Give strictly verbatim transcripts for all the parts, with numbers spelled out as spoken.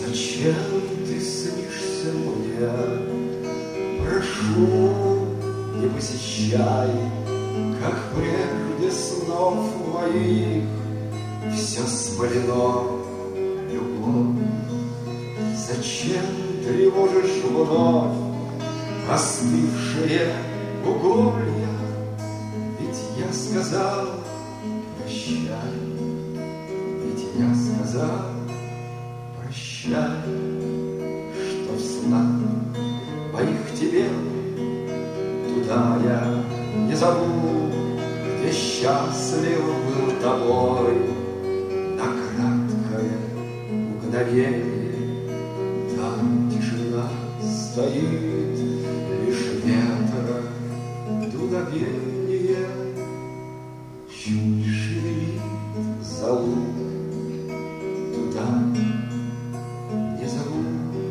Зачем ты снишься мне? Прошу, не посещай, как прежде снов моих. Все спалено, любовь. Зачем тревожишь вновь остывшие уголья? Ведь я сказал прощай, ведь я сказал прощай, что в снах моих тебе туда я не зову, где счастлив был тобой на краткое мгновенье. Там тишина стоит, лишь ветра дуновенье чуть шевелит зову, туда не зову.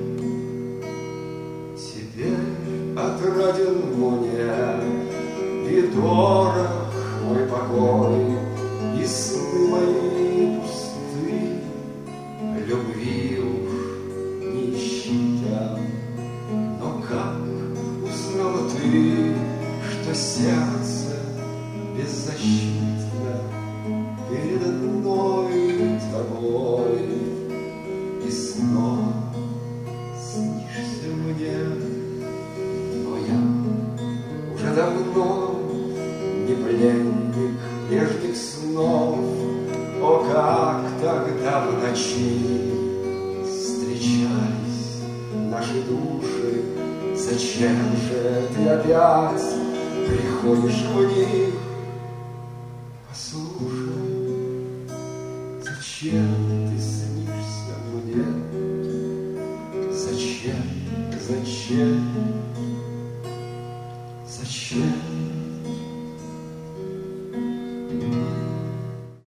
Теперь отраден мне и дорог мой покой, и сны мои пусты, любви уж не ищите. Но как узнала ты, что сердце беззащитно перед одной тобой? И снова снишься мне, но я уже давно не пленник прежних снов. О, как тогда в ночи встречались наши души! Зачем же ты опять приходишь в них? Послушай, зачем ты снишься мне? Зачем, зачем, зачем?